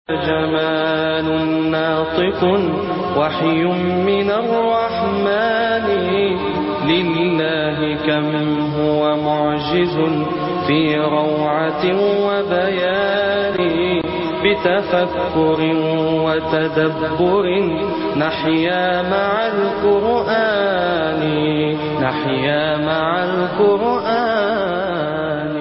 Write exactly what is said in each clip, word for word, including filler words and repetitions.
جمال ناطق وحي من الرحمن لله كم هو معجز في روعة وبيان بتفكر وتدبر نحيا مع القرآن نحيا مع القرآن.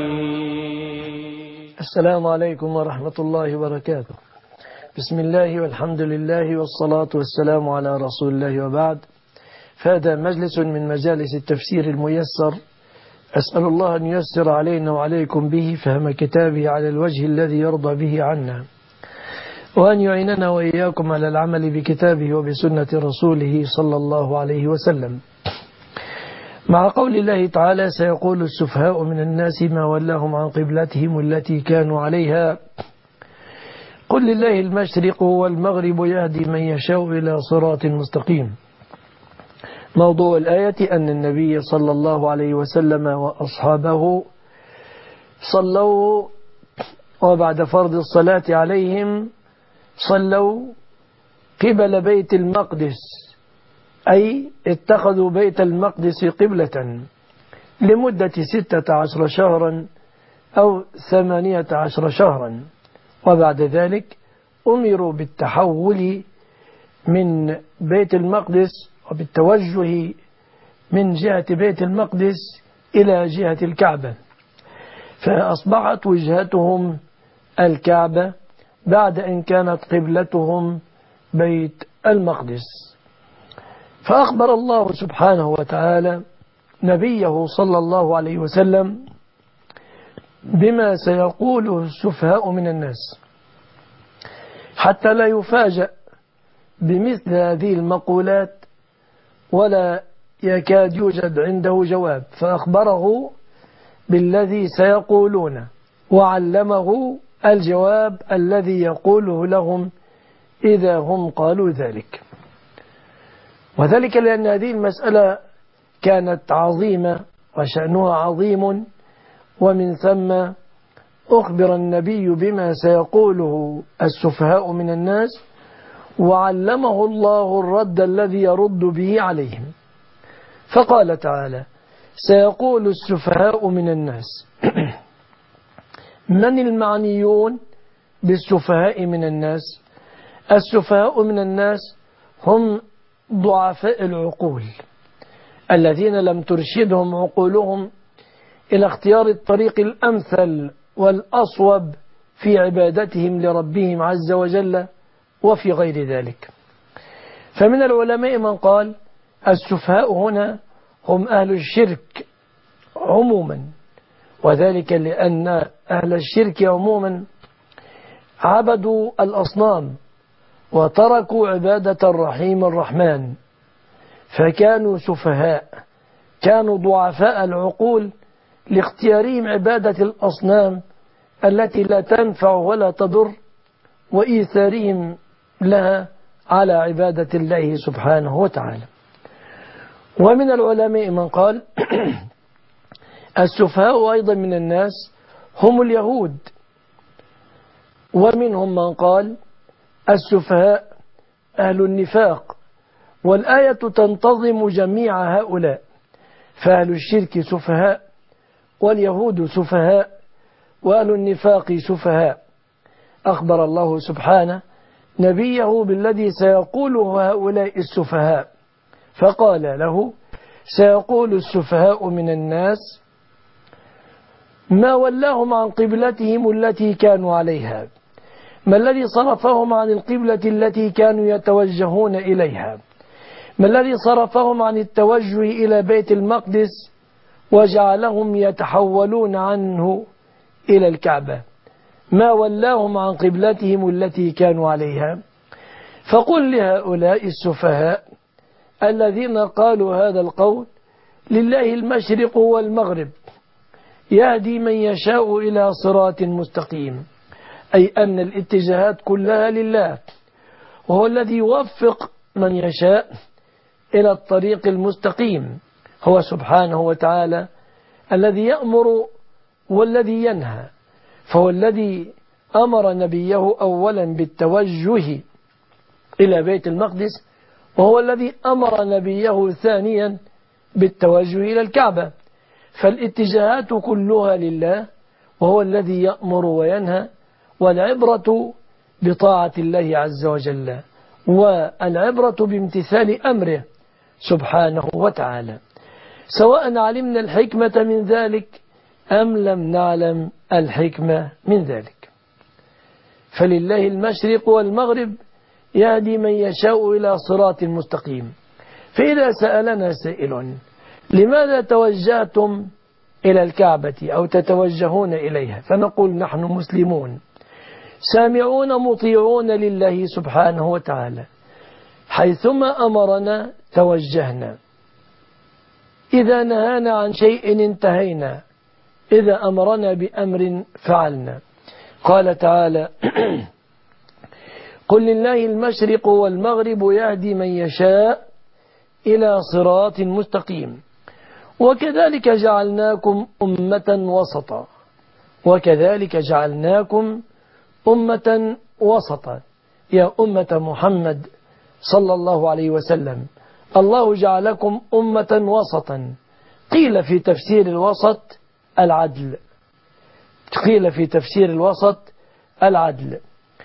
السلام عليكم ورحمة الله وبركاته. بسم الله والحمد لله والصلاة والسلام على رسول الله وبعد. فهذا مجلس من مجالس التفسير الميسر، أسأل الله أن ييسر علينا وعليكم به فهم كتابه على الوجه الذي يرضى به عنا، وأن يعيننا وإياكم على العمل بكتابه وبسنة رسوله صلى الله عليه وسلم. مع قول الله تعالى: سيقول السفهاء من الناس ما ولاهم عن قبلتهم التي كانوا عليها قل لله المشرق والمغرب يهدي من يشاء إلى صراط مستقيم. موضوع الآية أن النبي صلى الله عليه وسلم وأصحابه صلوا، وبعد فرض الصلاة عليهم صلوا قبل بيت المقدس، أي اتخذوا بيت المقدس قبلة لمدة ستة عشر شهرا أو ثمانية عشر شهرا، وبعد ذلك أمروا بالتحول من بيت المقدس وبالتوجه من جهة بيت المقدس إلى جهة الكعبة، فأصبحت وجهتهم الكعبة بعد أن كانت قبلتهم بيت المقدس. فأخبر الله سبحانه وتعالى نبيه صلى الله عليه وسلم بما سيقوله السفهاء من الناس، حتى لا يفاجأ بمثل هذه المقولات ولا يكاد يوجد عنده جواب، فأخبره بالذي سيقولون وعلمه الجواب الذي يقوله لهم إذا هم قالوا ذلك. وذلك لأن هذه المسألة كانت عظيمة وشأنها عظيم، ومن ثم أخبر النبي بما سيقوله السفهاء من الناس، وعلمه الله الرد الذي يرد به عليهم. فقال تعالى: سيقول السفهاء من الناس. من المعنيون بالسفهاء من الناس؟ السفهاء من الناس هم ضعفاء العقول الذين لم ترشدهم عقولهم إلى اختيار الطريق الأمثل والأصوب في عبادتهم لربهم عز وجل وفي غير ذلك. فمن العلماء من قال السفهاء هنا هم أهل الشرك عموما، وذلك لأن أهل الشرك عموما عبدوا الأصنام وتركوا عبادة الرحيم الرحمن، فكانوا سفهاء، كانوا ضعفاء العقول لاختيارهم عبادة الأصنام التي لا تنفع ولا تضر، وإيثارهم لها على عبادة الله سبحانه وتعالى. ومن العلماء من قال السفهاء أيضا من الناس هم اليهود، ومنهم من قال السفهاء أهل النفاق، والآية تنتظم جميع هؤلاء، فأهل الشرك سفهاء، واليهود سفهاء، وأهل النفاق سفهاء. أخبر الله سبحانه نبيه بالذي سيقوله هؤلاء السفهاء، فقال له: سيقول السفهاء من الناس ما ولاهم عن قبلتهم التي كانوا عليها، ما الذي صرفهم عن القبلة التي كانوا يتوجهون إليها، ما الذي صرفهم عن التوجه إلى بيت المقدس وجعلهم يتحولون عنه إلى الكعبة، ما ولاهم عن قبلتهم التي كانوا عليها. فقل لهؤلاء السفهاء الذين قالوا هذا القول: لله المشرق والمغرب يهدي من يشاء إلى صراط مستقيم، أي أن الاتجاهات كلها لله، وهو الذي يوفق من يشاء إلى الطريق المستقيم، هو سبحانه وتعالى الذي يأمر والذي ينهى، فهو الذي أمر نبيه أولا بالتوجه إلى بيت المقدس، وهو الذي أمر نبيه ثانيا بالتوجه إلى الكعبة. فالاتجاهات كلها لله، وهو الذي يأمر وينهى، والعبرة بطاعة الله عز وجل، والعبرة بامتثال أمره سبحانه وتعالى، سواء علمنا الحكمة من ذلك أم لم نعلم الحكمة من ذلك. فلله المشرق والمغرب يهدي من يشاء إلى صراط مستقيم. فإذا سألنا سائل لماذا توجهتم إلى الكعبة أو تتوجهون إليها، فنقول نحن مسلمون سامعون مطيعون لله سبحانه وتعالى، حيثما أمرنا توجهنا، إذا نهانا عن شيء انتهينا، إذا أمرنا بأمر فعلنا. قال تعالى قل لله المشرق والمغرب يهدي من يشاء إلى صراط مستقيم. وكذلك جعلناكم أمة وسطا وكذلك جعلناكم أمة وسطا يا أمة محمد صلى الله عليه وسلم، الله جعلكم أمة وسطا. قيل في تفسير الوسط العدل، قيل في تفسير الوسط العدل.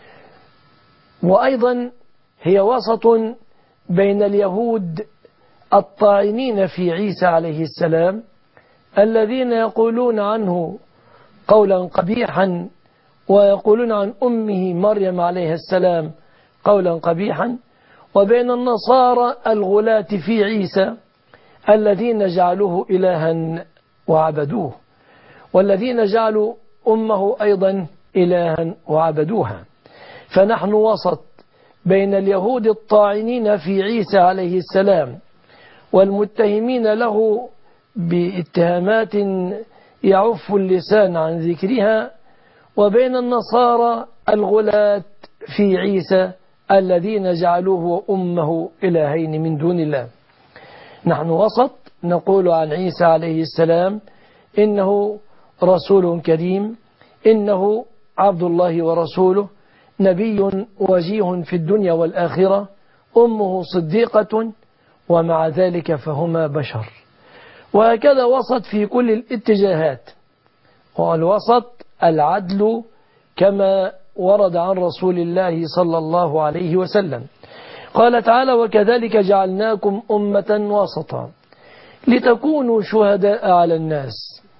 وأيضا هي وسط بين اليهود الطاعنين في عيسى عليه السلام الذين يقولون عنه قولا قبيحا، ويقولون عن أمه مريم عليه السلام قولا قبيحا، وبين النصارى الغلاة في عيسى الذين جعلوه إلها وعبدوه، والذين جعلوا أمه أيضا إلها وعبدوها. فنحن وسط بين اليهود الطاعنين في عيسى عليه السلام والمتهمين له باتهامات يعف اللسان عن ذكرها، وبين النصارى الغلاة في عيسى الذين جعلوه وأمه إلهين من دون الله. نحن وسط، نقول عن عيسى عليه السلام إنه رسول كريم، إنه عبد الله ورسوله، نبي وجيه في الدنيا والآخرة، أمه صديقة، ومع ذلك فهما بشر. وهكذا وسط في كل الاتجاهات، والوسط العدل كما ورد عن رسول الله صلى الله عليه وسلم. قال تعالى وكذلك جعلناكم أمة وسطا لتكونوا شهداء على الناس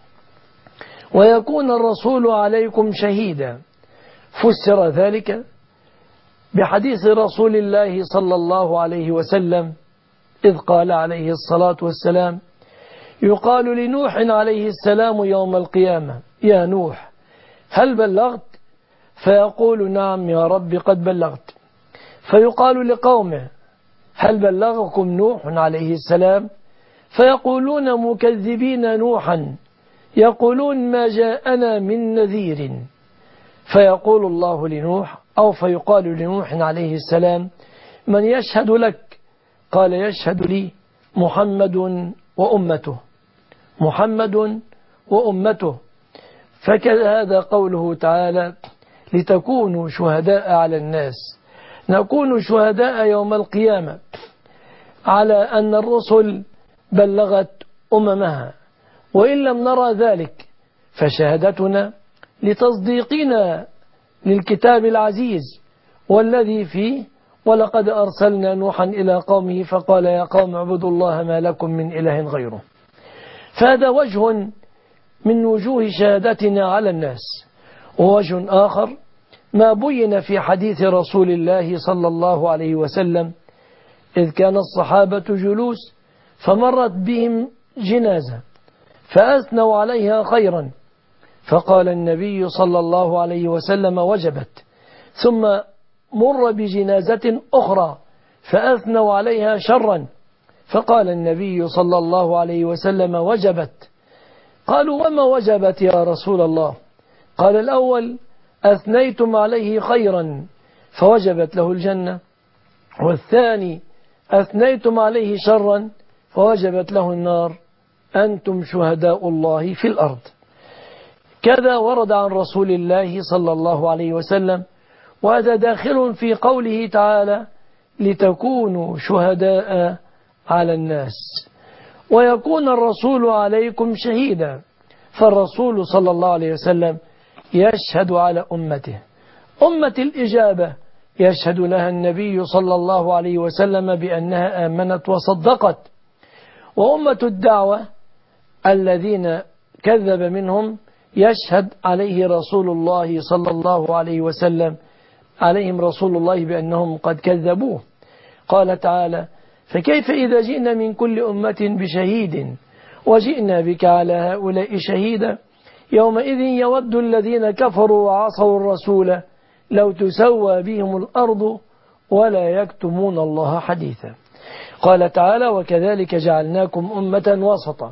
ويكون الرسول عليكم شهيدا. فسر ذلك بحديث رسول الله صلى الله عليه وسلم إذ قال عليه الصلاة والسلام يقال لنوح عليه السلام يوم القيامة يا نوح هل بلغت؟ فيقول نعم يا رب قد بلغت. فيقال لقومه هل بلغكم نوح عليه السلام؟ فيقولون مكذبين نوحا، يقولون ما جاءنا من نذير. فيقول الله لنوح أو فيقال لنوح عليه السلام من يشهد لك؟ قال يشهد لي محمد وأمته، محمد وأمته. فكذا قوله تعالى لتكونوا شهداء على الناس، نكون شهداء يوم القيامة على أن الرسل بلغت أممها، وإن لم نرى ذلك فشهادتنا لتصديقنا للكتاب العزيز والذي فيه ولقد أرسلنا نوحا إلى قومه فقال يا قوم اعبدوا الله ما لكم من إله غيره. فهذا وجه من وجوه شهادتنا على الناس. ووجه آخر ما بين في حديث رسول الله صلى الله عليه وسلم إذ كان الصحابة جلوس فمرت بهم جنازة فأثنوا عليها خيرا، فقال النبي صلى الله عليه وسلم وجبت. ثم مر بجنازة أخرى فأثنوا عليها شرا، فقال النبي صلى الله عليه وسلم وجبت. قالوا وما وجبت يا رسول الله؟ قال الأول أثنيتم عليه خيرا فوجبت له الجنة، والثاني أثنيتم عليه شرا فوجبت له النار، أنتم شهداء الله في الأرض. كذا ورد عن رسول الله صلى الله عليه وسلم، وهذا داخل في قوله تعالى: لتكونوا شهداء على الناس ويكون الرسول عليكم شهيدا. فالرسول صلى الله عليه وسلم يشهد على أمته. أمة الإجابة يشهد لها النبي صلى الله عليه وسلم بأنها آمنت وصدقت. وأمة الدعوة الذين كذب منهم يشهد عليه رسول الله صلى الله عليه وسلم عليهم رسول الله بأنهم قد كذبوه. قال تعالى: فكيف إذا جئنا من كل أمة بشهيد وجئنا بك على هؤلاء شهيدا يومئذ يود الذين كفروا وعصوا الرسول لو تسوى بهم الأرض ولا يكتمون الله حديثا. قال تعالى: وكذلك جعلناكم أمة وسطا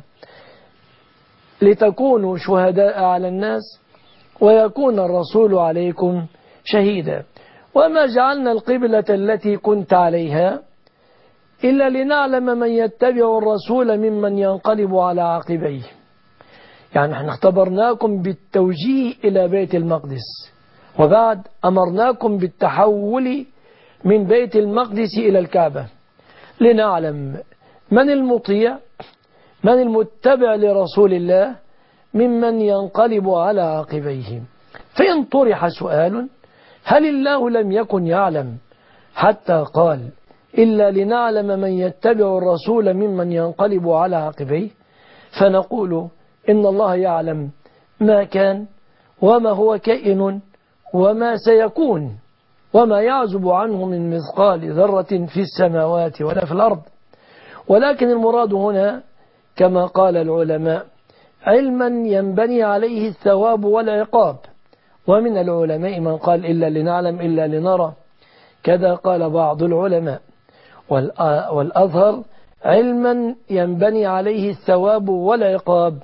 لتكونوا شهداء على الناس ويكون الرسول عليكم شهيدا. وما جعلنا القبلة التي كنت عليها إلا لنعلم من يتبع الرسول ممن ينقلب على عقبيه. يعني نحن اختبرناكم بالتوجيه إلى بيت المقدس، وبعد أمرناكم بالتحول من بيت المقدس إلى الكعبة لنعلم من المطيع، من المتبع لرسول الله، ممن ينقلب على عقبيه. فإن طرح سؤال: هل الله لم يكن يعلم حتى قال إلا لنعلم من يتبع الرسول ممن ينقلب على عقبيه؟ فنقول إن الله يعلم ما كان وما هو كائن وما سيكون وما يعزب عنه من مثقال ذرة في السماوات ولا في الأرض. ولكن المراد هنا كما قال العلماء علما ينبني عليه الثواب والعقاب. ومن العلماء من قال إلا لنعلم إلا لنرى، كذا قال بعض العلماء. والأظهر علما ينبني عليه الثواب والعقاب،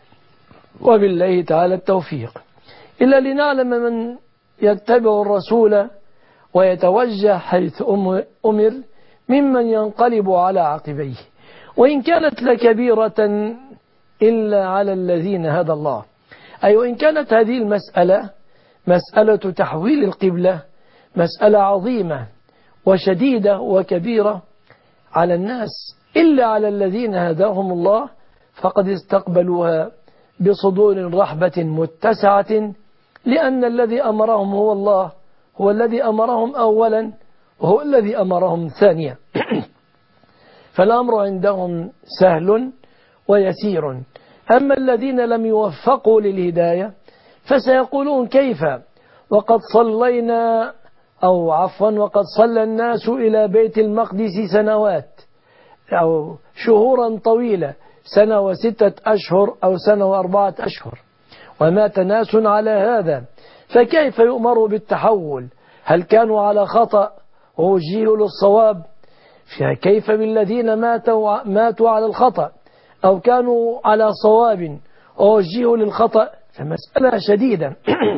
وبالله تعالى التوفيق. إلا لنعلم من يتبع الرسول ويتوجه حيث أمر ممن ينقلب على عقبيه، وإن كانت لكبيرة إلا على الذين هدى الله. أي وإن كانت هذه المسألة مسألة تحويل القبلة مسألة عظيمة وشديدة وكبيرة على الناس إلا على الذين هداهم الله، فقد استقبلوها بصدور رحبة متسعة، لأن الذي أمرهم هو الله، هو الذي أمرهم أولا وهو الذي أمرهم ثانيا. فالأمر عندهم سهل ويسير. أما الذين لم يوفقوا للهداية فسيقولون: كيف وقد صلينا أو عفوا وقد صلى الناس إلى بيت المقدس سنوات أو شهورا طويلة، سنة وستة أشهر أو سنة وأربعة أشهر، ومات ناس على هذا، فكيف يؤمروا بالتحول؟ هل كانوا على خطأ ووجهوا للصواب؟ فكيف بالذين ماتوا, ماتوا على الخطأ أو كانوا على صواب ووجهوا للخطأ؟ فمسألة شديدة.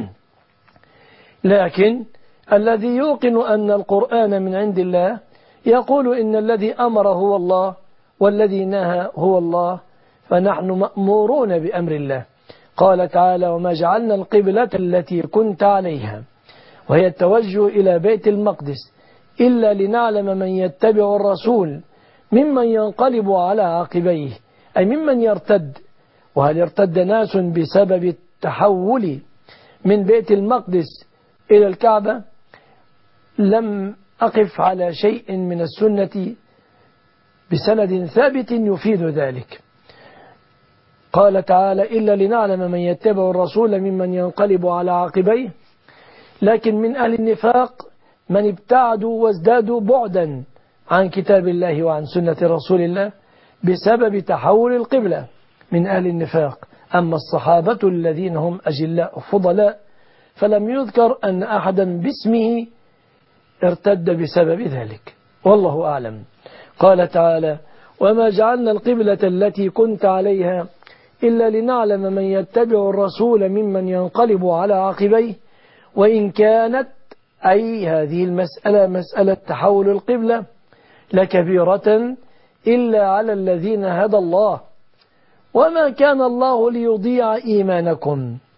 لكن الذي يوقن أن القرآن من عند الله يقول إن الذي أمر هو الله والذي نهى هو الله، فنحن مأمورون بأمر الله. قال تعالى: وما جعلنا القبلة التي كنت عليها، وهي التوجه إلى بيت المقدس، إلا لنعلم من يتبع الرسول ممن ينقلب على عقبيه، أي ممن يرتد. وهل ارتد ناس بسبب التحول من بيت المقدس إلى الكعبة؟ لم أقف على شيء من السنة بسند ثابت يفيد ذلك. قال تعالى: إلا لنعلم من يتبع الرسول ممن ينقلب على عقبيه. لكن من أهل النفاق من ابتعدوا وازدادوا بعدا عن كتاب الله وعن سنة رسول الله بسبب تحول القبلة من أهل النفاق. أما الصحابة الذين هم أجلاء فضلاء فلم يذكر أن أحدا باسمه ارتد بسبب ذلك، والله أعلم. قال تعالى: وما جعلنا القبلة التي كنت عليها إلا لنعلم من يتبع الرسول ممن ينقلب على عقبيه، وإن كانت أي هذه المسألة مسألة تحول القبلة لكبيرة إلا على الذين هدى الله، وما كان الله ليضيع إيمانكم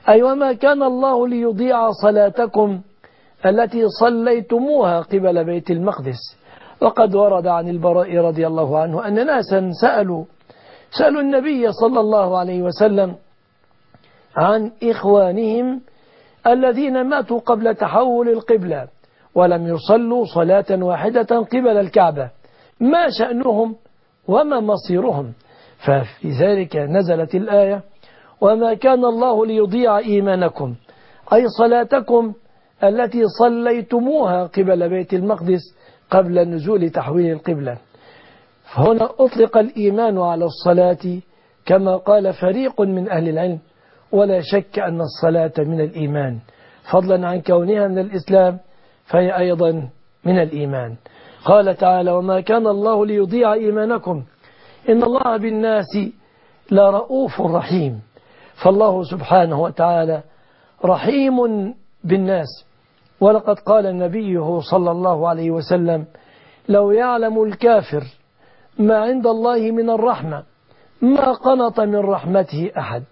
أي وما كان الله ليضيع صلاتكم التي صليتموها قبل بيت المقدس. وقد ورد عن البراء رضي الله عنه أن ناسا سألوا سألوا النبي صلى الله عليه وسلم عن إخوانهم الذين ماتوا قبل تحول القبلة ولم يصلوا صلاة واحدة قبل الكعبة، ما شأنهم وما مصيرهم؟ ففي ذلك نزلت الآية: وما كان الله ليضيع إيمانكم، أي صلاتكم التي صليتموها قبل بيت المقدس قبل نزول تحويل القبلة. فهنا أطلق الإيمان على الصلاة كما قال فريق من أهل العلم، ولا شك أن الصلاة من الإيمان، فضلا عن كونها من الإسلام فهي أيضا من الإيمان. قال تعالى: وما كان الله ليضيع إيمانكم إن الله بالناس لرؤوف رحيم. فالله سبحانه وتعالى رحيم بالناس، ولقد قال نبيه صلى الله عليه وسلم: لو يعلم الكافر ما عند الله من الرحمة ما قنط من رحمته أحد.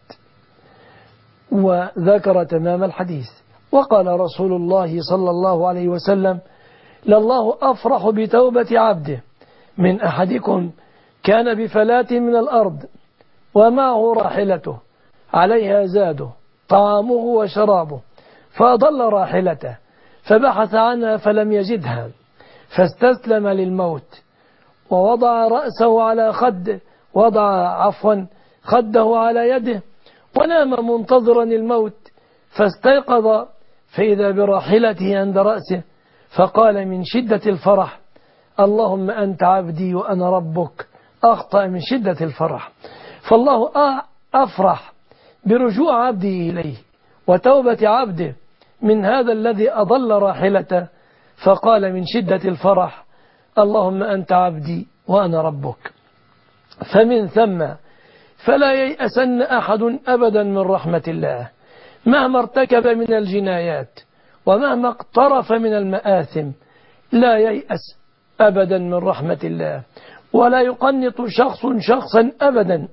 وذكر تمام الحديث. وقال رسول الله صلى الله عليه وسلم: لله أفرح بتوبة عبده من أحدكم كان بفلاة من الأرض ومعه راحلته عليها زاده طعامه وشرابه فأضل راحلته فبحث عنها فلم يجدها فاستسلم للموت ووضع رأسه على خده وضع عفوا خده على يده ونام منتظرا الموت فاستيقظ فإذا براحلته عند رأسه فقال من شدة الفرح: اللهم أنت عبدي وأنا ربك. أخطأ من شدة الفرح. فالله أفرح برجوع عبده إليه وتوبة عبده من هذا الذي أضل راحلته، فقال من شدة الفرح: اللهم أنت عبدي وأنا ربك. فمن ثم فلا ييأسن أحد أبدا من رحمة الله مهما ارتكب من الجنايات ومهما اقترف من المآثم، لا ييأس أبدا من رحمة الله، ولا يقنط شخص شخصا أبدا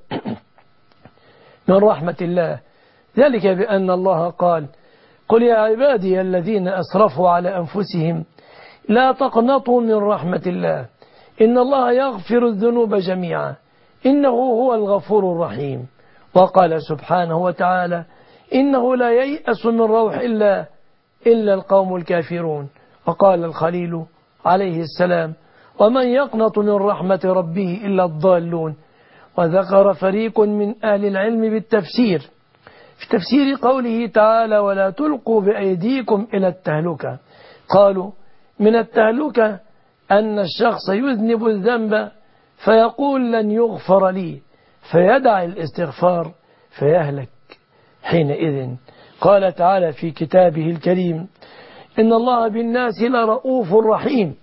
من رحمة الله، ذلك بأن الله قال: قل يا عبادي الذين أسرفوا على أنفسهم لا تقنطوا من رحمة الله إن الله يغفر الذنوب جميعا إنه هو الغفور الرحيم. وقال سبحانه وتعالى: إنه لا ييأس من روح إلا إلا القوم الكافرون. وقال الخليل عليه السلام: ومن يقنط من رحمة ربه إلا الضالون. وذكر فريق من أهل العلم بالتفسير في تفسير قوله تعالى: ولا تلقوا بأيديكم إلى التهلكة، قالوا من التهلكة أن الشخص يذنب الذنب فيقول لن يغفر لي فيدع الاستغفار فيهلك حينئذ. قال تعالى في كتابه الكريم: إن الله بالناس لرؤوف رحيم.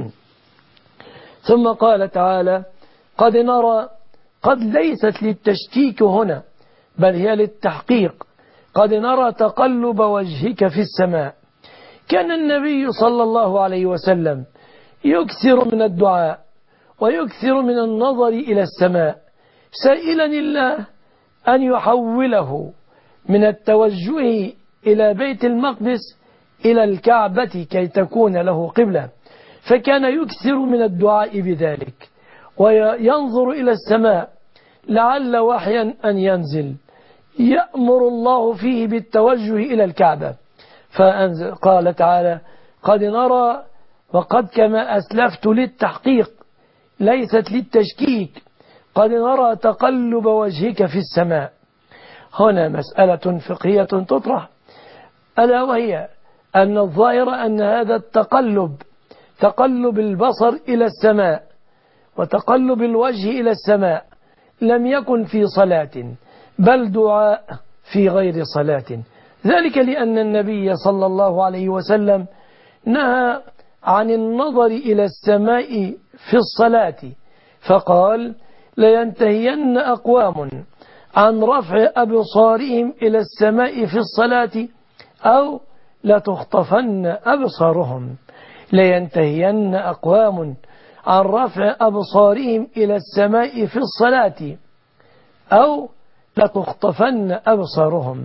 ثم قال تعالى: قد نرى، قد ليست للتشكيك هنا بل هي للتحقيق، قد نرى تقلب وجهك في السماء. كان النبي صلى الله عليه وسلم يكثر من الدعاء ويكثر من النظر إلى السماء سائلا الله أن يحوله من التوجه إلى بيت المقدس إلى الكعبة كي تكون له قبلة، فكان يكثر من الدعاء بذلك وينظر إلى السماء لعل وحيا أن ينزل يأمر الله فيه بالتوجه إلى الكعبة. فقال تعالى: قد نرى، وقد كما أسلفت للتحقيق ليست للتشكيك، قد نرى تقلب وجهك في السماء. هنا مسألة فقهية تطرح، ألا وهي أن الظاهر أن هذا التقلب تقلب البصر إلى السماء وتقلب الوجه إلى السماء لم يكن في صلاة بل دعاء في غير صلاة، ذلك لأن النبي صلى الله عليه وسلم نهى عن النظر إلى السماء في الصلاة، فقال: لينتهين أقوام عن رفع أبصارهم إلى السماء في الصلاة أو لتخطفن أبصارهم. لينتهين أقوام عن رفع أبصارهم إلى السماء في الصلاة أو لتخطفن أبصارهم.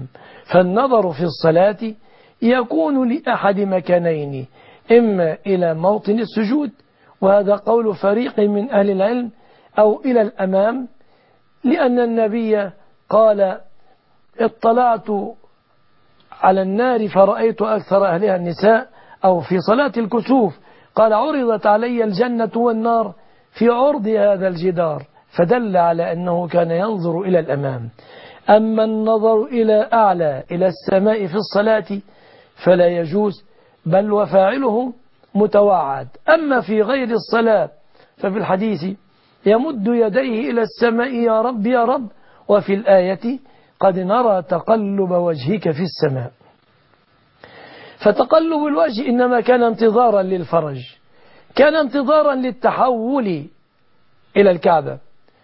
فالنظر في الصلاة يكون لأحد مكانين، إما إلى موطن السجود، وهذا قول فريق من أهل العلم، أو إلى الأمام، لأن النبي قال اطلعت على النار فرأيت أكثر أهلها النساء، أو في صلاة الكسوف قال عرضت علي الجنة والنار في عرض هذا الجدار، فدل على أنه كان ينظر إلى الأمام. أما النظر إلى أعلى إلى السماء في الصلاة فلا يجوز، بل وفاعله متوعد. أما في غير الصلاة ففي الحديث يمد يديه إلى السماء يا رب يا رب، وفي الآية قد نرى تقلب وجهك في السماء. فتقلب الوجه إنما كان انتظارا للفرج، كان انتظارا للتحول إلى الكعبة.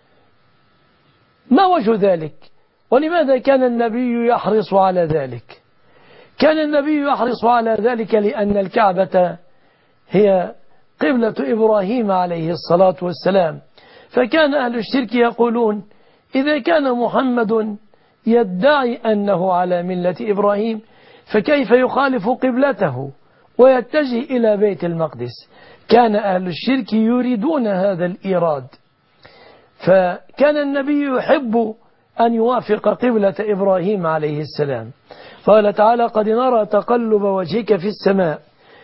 ما وجه ذلك؟ ولماذا كان النبي يحرص على ذلك؟ كان النبي يحرص على ذلك لأن الكعبة هي قبلة إبراهيم عليه الصلاة والسلام، فكان أهل الشرك يقولون إذا كان محمد يدعي أنه على ملة إبراهيم فكيف يخالف قبلته ويتجه إلى بيت المقدس؟ كان أهل الشرك يريدون هذا الإيراد، فكان النبي يحب أن يوافق قبلة إبراهيم عليه السلام. قال تعالى قد نرى تقلب وجهك في السماء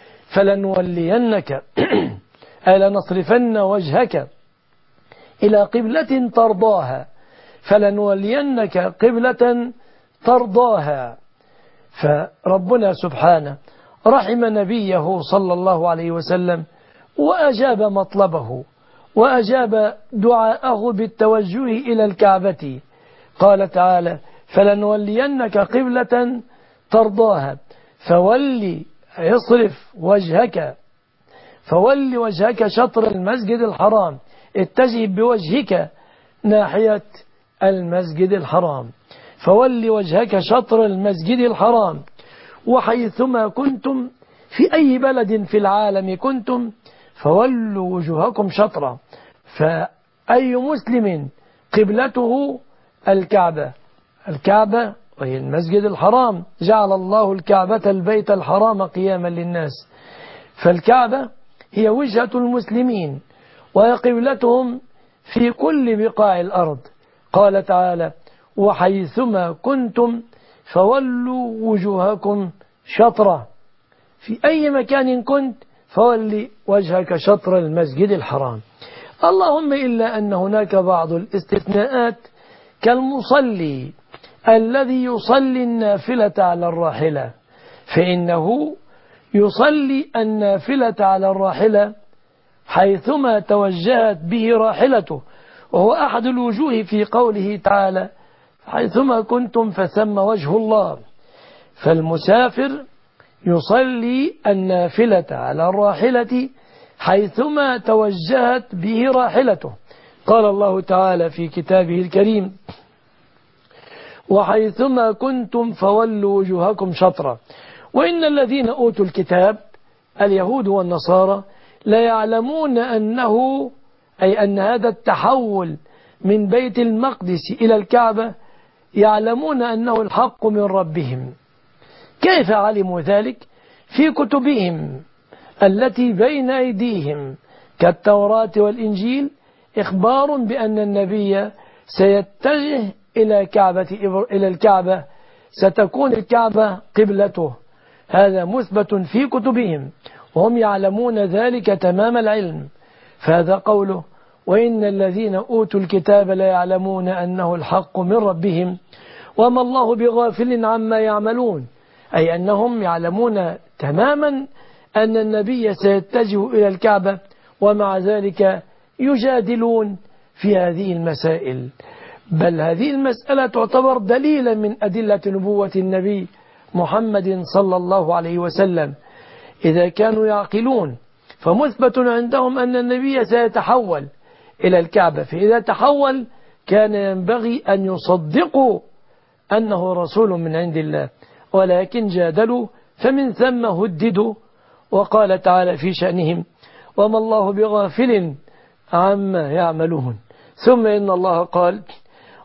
فلنولينك أي لنصرفن وجهك إلى قبلة ترضاها، فلنولينك قبلة ترضاها. فربنا سبحانه رحم نبيه صلى الله عليه وسلم وأجاب مطلبه وأجاب دعاءه بالتوجه إلى الكعبة. قال تعالى فلنولينك قبلة ترضاها فولي اصرف وجهك، فولي وجهك شطر المسجد الحرام، اتجه بوجهك ناحية المسجد الحرام، فولي وجهك شطر المسجد الحرام وحيثما كنتم في أي بلد في العالم كنتم فولوا وجوهكم شطرة. فأي مسلم قبلته الكعبة، الكعبة وهي المسجد الحرام، جعل الله الكعبة البيت الحرام قياما للناس، فالكعبة هي وجهة المسلمين وهي قبلتهم في كل بقاع الأرض. قال تعالى وحيثما كنتم فولوا وجوهكم شطرة، في أي مكان كنت فولي وجهك شطر المسجد الحرام. اللهم إلا أن هناك بعض الاستثناءات كالمصلي الذي يصلي النافلة على الراحلة، فإنه يصلي النافلة على الراحلة حيثما توجهت به راحلته، وهو أحد الوجوه في قوله تعالى حيثما كنتم فثم وجه الله. فالمسافر يصلي النافلة على الراحلة حيثما توجهت به راحلته. قال الله تعالى في كتابه الكريم وحيثما كنتم فولوا وجوهكم شطرة. وإن الذين أوتوا الكتاب اليهود والنصارى لا يعلمون أنه أي أن هذا التحول من بيت المقدس إلى الكعبة يعلمون أنه الحق من ربهم. كيف علموا ذلك؟ في كتبهم التي بين أيديهم كالتوراة والإنجيل إخبار بأن النبي سيتجه إلى كعبة إلى الكعبة، ستكون الكعبة قبلته، هذا مثبت في كتبهم وهم يعلمون ذلك تمام العلم. فهذا قوله وإن الذين أوتوا الكتاب لا يعلمون أنه الحق من ربهم وما الله بغافل عما يعملون، أي أنهم يعلمون تماما أن النبي سيتجه إلى الكعبة، ومع ذلك يجادلون في هذه المسائل. بل هذه المسألة تعتبر دليلا من أدلة نبوة النبي محمد صلى الله عليه وسلم. إذا كانوا يعقلون فمثبت عندهم أن النبي سيتحول إلى الكعبة، فإذا تحول كان ينبغي أن يصدقوا أنه رسول من عند الله، ولكن جادلوا فمن ثم هددوا. وقال تعالى في شأنهم وما الله بغافل عما يعملون. ثم إن الله قال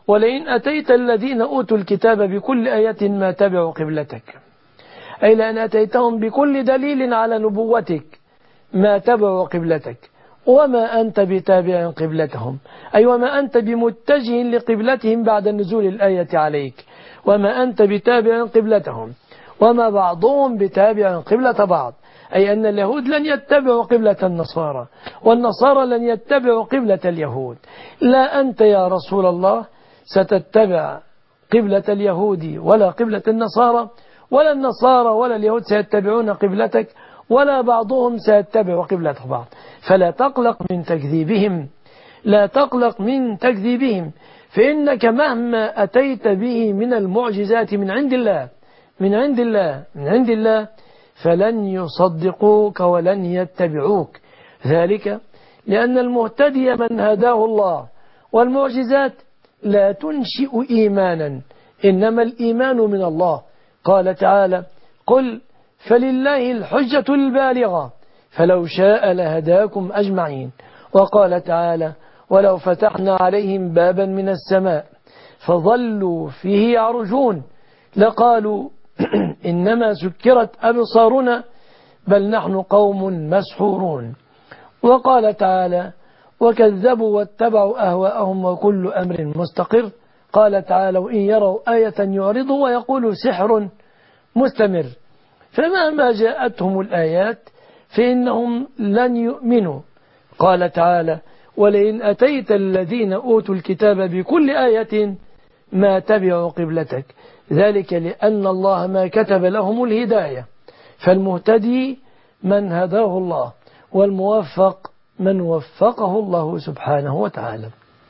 ولئن أتيت الذين أوتوا الكتاب بكل آية ما تبعوا قبلتك، أي لأن أتيتهم بكل دليل على نبوتك ما تبعوا قبلتك، وما أنت بتابع قبلتهم، أي وما أنت بمتجه لقبلتهم بعد نزول الآية عليك، وما أنت بتابع قبلتهم، وما بعضهم بتابع قبلة بعض، أي أن اليهود لن يتبعوا قبلة النصارى، والنصارى لن يتبعوا قبلة اليهود. لا أنت يا رسول الله ستتبع قبلة اليهود ولا قبلة النصارى، ولا النصارى ولا اليهود سيتبعون قبلتك، ولا بعضهم سيتبع قبلة بعض. فلا تقلق من تكذيبهم، لا تقلق من تكذيبهم، فإنك مهما أتيت به من المعجزات من عند الله من عند الله من عند الله فلن يصدقوك ولن يتبعوك. ذلك لأن المهتدي من هداه الله، والمعجزات لا تنشئ إيمانا، إنما الإيمان من الله. قال تعالى: قل فلله الحجة البالغة فلو شاء لهداكم أجمعين. وقال تعالى: ولو فتحنا عليهم بابا من السماء فظلوا فيه يعرجون لقالوا إنما سكرت أبصارنا بل نحن قوم مسحورون. وقال تعالى: وكذبوا واتبعوا أهواءهم وكل أمر مستقر. قال تعالى: وإن يروا آية يعرضوا ويقولوا سحر مستمر. فمهما جاءتهم الآيات فإنهم لن يؤمنوا. قال تعالى: ولئن أتيت الذين أوتوا الكتاب بكل آية ما تبعوا قبلتك، ذلك لأن الله ما كتب لهم الهداية، فالمهتدي من هداه الله، والموفق من وفقه الله سبحانه وتعالى.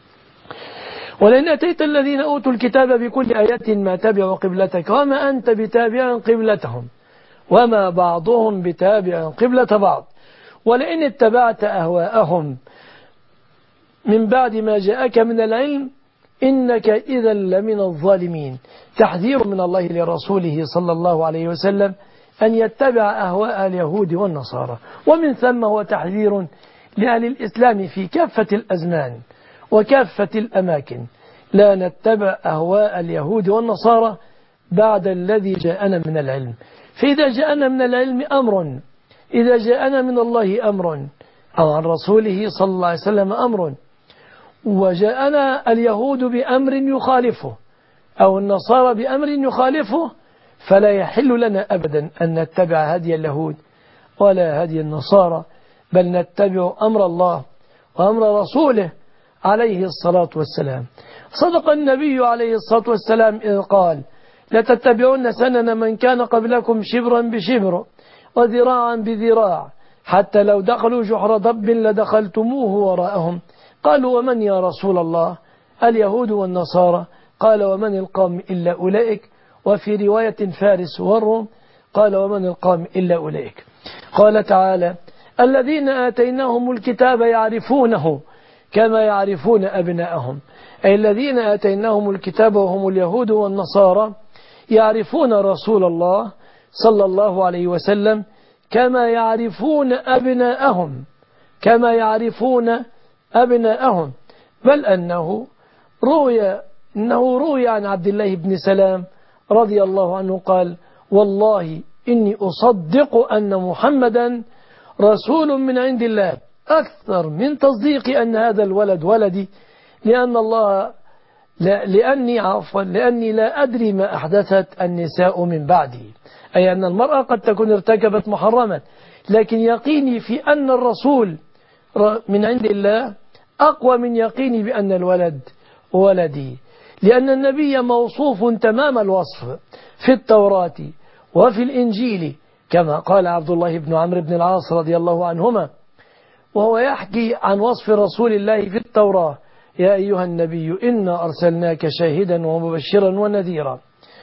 ولئن أتيت الذين أوتوا الكتاب بكل آية ما تبعوا قبلتك وما أنت بتابع قبلتهم، وما بعضهم بتابع قبلة بعض. ولئن اتبعت أهواءهم من بعد ما جاءك من العلم إنك إذا لمن الظالمين. تحذير من الله لرسوله صلى الله عليه وسلم أن يتبع أهواء اليهود والنصارى، ومن ثم هو تحذير لأهل الإسلام في كافة الأزمان وكافة الأماكن. لا نتبع أهواء اليهود والنصارى بعد الذي جاءنا من العلم. فإذا جاءنا من العلم أمر، إذا جاءنا من الله أمر أو عن رسوله صلى الله عليه وسلم أمر، وجاءنا اليهود بأمر يخالفه أو النصارى بأمر يخالفه، فلا يحل لنا أبدا أن نتبع هدي اليهود ولا هدي النصارى، بل نتبع أمر الله وأمر رسوله عليه الصلاة والسلام. صدق النبي عليه الصلاة والسلام إذ قال: لتتبعون سنن من كان قبلكم شبرا بشبر وذراعا بذراع حتى لو دخلوا جحر ضب لدخلتموه وراءهم. قالوا: ومن يا رسول الله؟ اليهود والنصارى. قال: ومن القوم إلا أولئك. وفي رواية فارس والروم. قال: ومن القوم إلا أولئك. قال تعالى: الذين آتيناهم الكتاب يعرفونه كما يعرفون أبناءهم، أي الذين آتيناهم الكتاب وهم اليهود والنصارى يعرفون رسول الله صلى الله عليه وسلم كما يعرفون أبناءهم كما يعرفون أبناءهم. بل أنه روي أنه روي عن عبد الله بن سلام رضي الله عنه قال: والله إني أصدق أن محمدا رسول من عند الله أكثر من تصديق أن هذا الولد ولدي، لأن الله لا لأني عفوا لأني لا أدري ما أحدثت النساء من بعدي، أي أن المرأة قد تكون ارتكبت محرما، لكن يقيني في أن الرسول من عند الله أقوى من يقيني بأن الولد ولدي، لأن النبي موصوف تمام الوصف في التوراة وفي الإنجيل، كما قال عبد الله بن عمرو بن العاص رضي الله عنهما وهو يحكي عن وصف رسول الله في التوراة: يا أيها النبي إنا أرسلناك شاهدا ومبشرا ونذيرا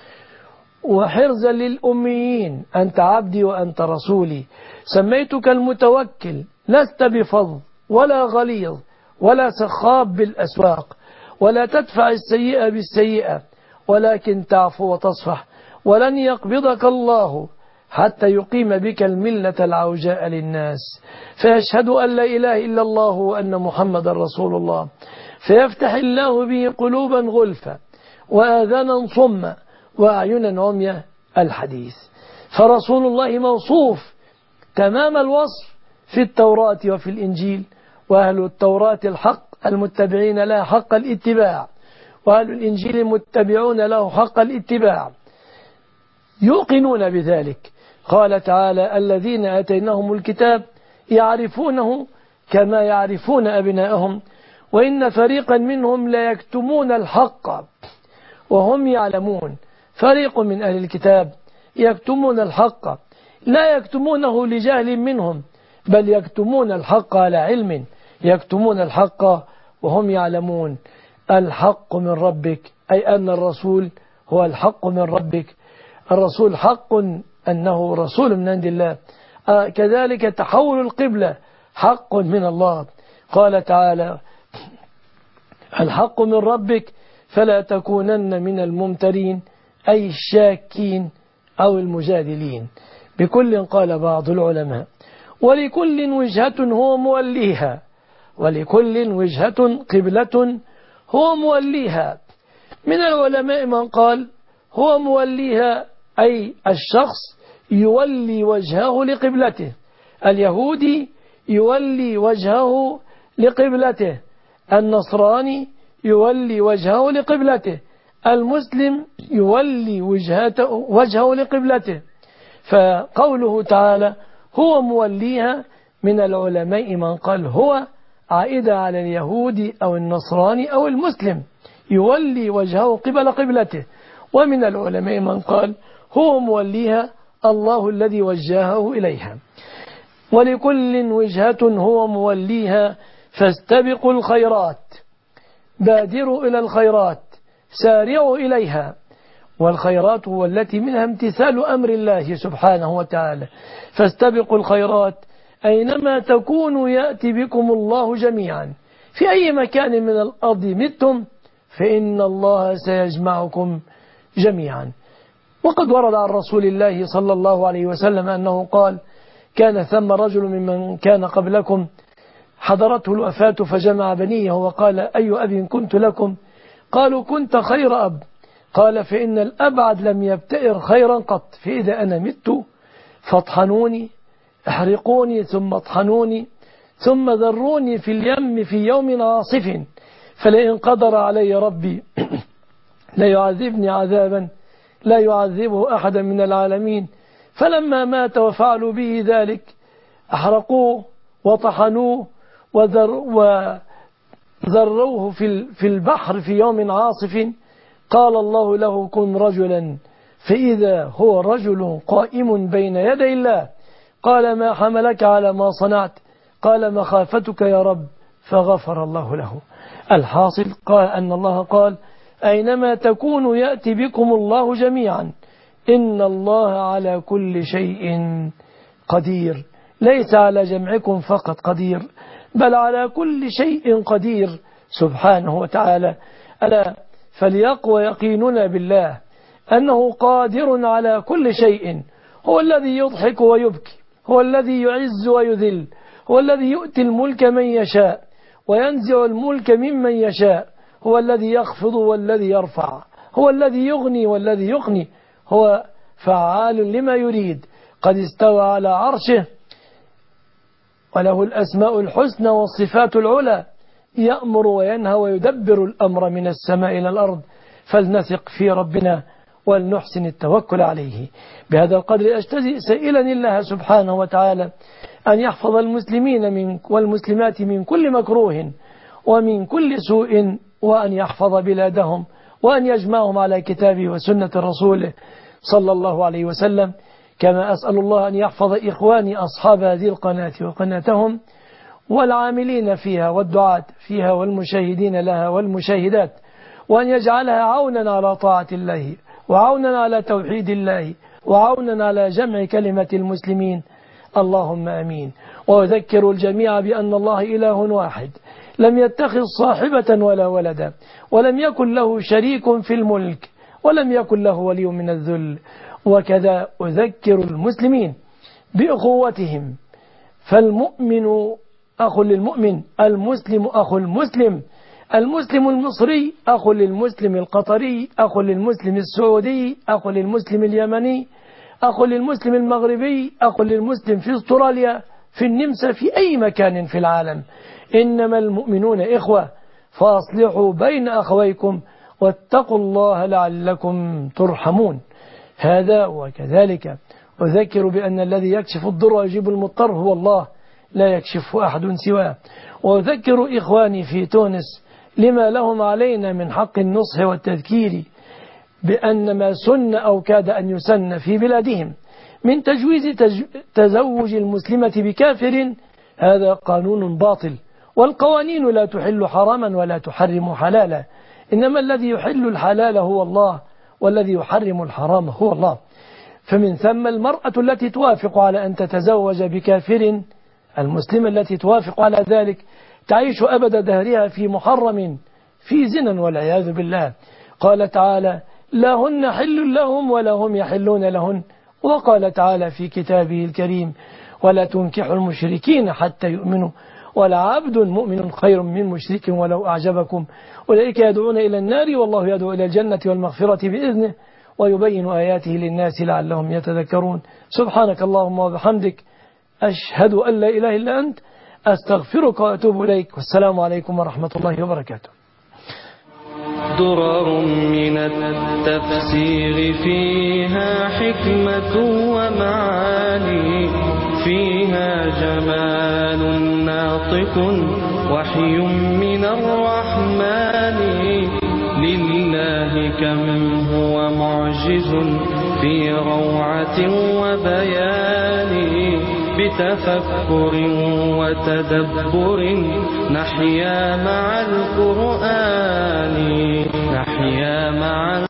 وحرزا للأميين أنت عبدي وأنت رسولي، سميتك المتوكل، لست بفظ ولا غليظ ولا سخاب بالأسواق، ولا تدفع السيئة بالسيئة ولكن تعفو وتصفح، ولن يقبضك الله حتى يقيم بك الملة العوجاء للناس. فيشهد أن لا إله إلا الله وأن محمد رسول الله. فيفتح الله به قلوبا غلفا وآذانا صما وأعينا عميا الحديث. فرسول الله موصوف تمام الوصف في التوراة وفي الإنجيل، وأهل التوراة الحق المتبعين له حق الاتباع، وأهل الإنجيل المتبعون له حق الاتباع، يوقنون بذلك. قال تعالى: الذين آتيناهم الكتاب يعرفونه كما يعرفون أبناءهم وإن فريقا منهم لا يكتمون الحق وهم يعلمون. فريق من أهل الكتاب يكتمون الحق، لا يكتمونه لجهل منهم، بل يكتمون الحق على علم، يكتمون الحق وهم يعلمون. الحق من ربك، أي أن الرسول هو الحق من ربك. الرسول حق أنه رسول من عند الله. آه كذلك تحول القبلة حق من الله. قال تعالى: الحق من ربك فلا تكونن من الممترين، أي الشاكين أو المجادلين. بكل قال بعض العلماء: ولكل وجهة هو موليها، ولكل وجهة قبلة هو موليها. من العلماء من قال هو موليها أي الشخص يولي وجهه لقبلته، اليهودي يولي وجهه لقبلته، النصراني يولي وجهه لقبلته، المسلم يولي وجهته وجهه لقبلته. فقوله تعالى هو موليها، من العلماء من قال هو عائدة على اليهودي أو النصراني أو المسلم يولي وجهه قبل قبلته، ومن العلماء من قال هو موليها الله الذي وجهه إليها. ولكل وجهة هو موليها فاستبقوا الخيرات، بادروا إلى الخيرات، سارعوا إليها. والخيرات هو التي منها امتثال أمر الله سبحانه وتعالى. فاستبقوا الخيرات، أينما تكونوا يأتي بكم الله جميعا. في أي مكان من الأرض متم فإن الله سيجمعكم جميعا. وقد ورد عن رسول الله صلى الله عليه وسلم أنه قال: كان ثم رجل ممن كان قبلكم حضرته الوفاة فجمع بنيه وقال: أي أب كنت لكم؟ قالوا: كنت خير أب. قال: فإن الأبعد لم يبتئر خيرا قط، فإذا أنا مت فاطحنوني، احرقوني ثم اطحنوني ثم ذروني في اليم في يوم عاصف، فلئن قدر علي ربي لا يعذبني عذابا لا يعذبه أحدا من العالمين. فلما مات وفعلوا به ذلك أحرقوه وطحنوه وذروه في البحر في يوم عاصف. قال الله له: كن رجلا، فإذا هو رجل قائم بين يدي الله. قال: ما حملك على ما صنعت؟ قال: مخافتك يا رب، فغفر الله له. الحاصل قال أن الله قال: أينما تكونوا يأتي بكم الله جميعا، إن الله على كل شيء قدير. ليس على جمعكم فقط قدير، بل على كل شيء قدير سبحانه وتعالى. ألا فليقوى يقيننا بالله أنه قادر على كل شيء. هو الذي يضحك ويبكي، هو الذي يعز ويذل، هو الذي يؤتي الملك من يشاء وينزع الملك ممن يشاء، هو الذي يخفض والذي يرفع، هو الذي يغني والذي يقني، هو فعال لما يريد. قد استوى على عرشه وله الأسماء الحسنى والصفات العلى، يأمر وينهى ويدبر الأمر من السماء إلى الأرض. فلنثق في ربنا ولنحسن التوكل عليه. بهذا القدر أجتزئ سائلا الله سبحانه وتعالى أن يحفظ المسلمين من والمسلمات من كل مكروه ومن كل سوء، وأن يحفظ بلادهم، وأن يجمعهم على كتابه وسنة رسوله صلى الله عليه وسلم. كما أسأل الله أن يحفظ إخواني أصحاب هذه القناة وقناتهم والعاملين فيها والدعاة فيها والمشاهدين لها والمشاهدات، وأن يجعلها عونا على طاعة الله، وعونا على توحيد الله، وعونا على جمع كلمة المسلمين. اللهم آمين. وأذكر الجميع بأن الله إله واحد، لم يتخذ صاحبة ولا ولدا، ولم يكن له شريك في الملك، ولم يكن له ولي من الذل. وكذا أذكر المسلمين بأخوتهم، فالمؤمن أخ للمؤمن، المسلم أخو المسلم، المسلم المصري أخ للمسلم القطري، أخ للمسلم السعودي، أخ للمسلم اليمني، أخ للمسلم المغربي، أخ للمسلم في استراليا، في النمسا، في أي مكان في العالم. إنما المؤمنون إخوة فأصلحوا بين أخويكم واتقوا الله لعلكم ترحمون. هذا وكذلك أذكر بأن الذي يكشف الضر ويجيب المضطر هو الله، لا يكشفه أحد سواه. وأذكر إخواني في تونس لما لهم علينا من حق النصح والتذكير بأن ما سن أو كاد أن يسن في بلادهم من تجويز تج... تزوج المسلمة بكافر، هذا قانون باطل، والقوانين لا تحل حراما ولا تحرم حلالا، إنما الذي يحل الحلال هو الله، والذي يحرم الحرام هو الله. فمن ثم المرأة التي توافق على أن تتزوج بكافر، المسلمة التي توافق على ذلك تعيش أبد دهرها في محرم، في زنا والعياذ بالله. قال تعالى: لا هن حل لهم ولا هم يحلون لهن. وقال تعالى في كتابه الكريم: ولا تنكحوا المشركين حتى يؤمنوا ولعبد مؤمن خير من مشرك ولو أعجبكم أولئك يدعون إلى النار والله يدعو إلى الجنة والمغفرة بإذنه ويبين آياته للناس لعلهم يتذكرون. سبحانك اللهم وبحمدك، أشهد أن لا إله إلا أنت، أستغفرك وأتوب إليك، والسلام عليكم ورحمة الله وبركاته. درر من التفسير فيها حكمة ومعاني، فيها جمال ناطق وحي من الرحمن، لله كم هو معجز في روعة وبيان، بتفكر وتدبر نحيا مع القرآن، نحيا مع